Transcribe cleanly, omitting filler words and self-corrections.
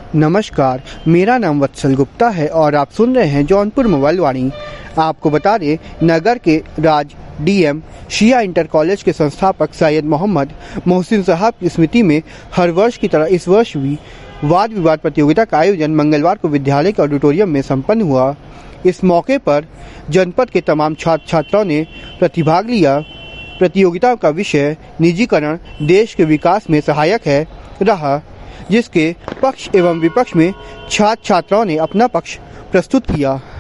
नमस्कार, मेरा नाम वत्सल गुप्ता है और आप सुन रहे हैं जौनपुर मोबाइल वाणी। आपको बता दें, नगर के Raj DM Shia inter college के संस्थापक सैयद मोहम्मद मोहसिन साहब की स्मृति में हर वर्ष की तरह इस वर्ष भी वाद विवाद प्रतियोगिता का आयोजन मंगलवार को विद्यालय के ऑडिटोरियम में संपन्न हुआ। इस मौके पर जनपद के तमाम छात्र छात्राओं ने प्रतिभाग लिया। प्रतियोगिता का विषय निजीकरण देश के विकास में सहायक है रहा, जिसके पक्ष एवं विपक्ष में छात्र छात्राओं ने अपना पक्ष प्रस्तुत किया।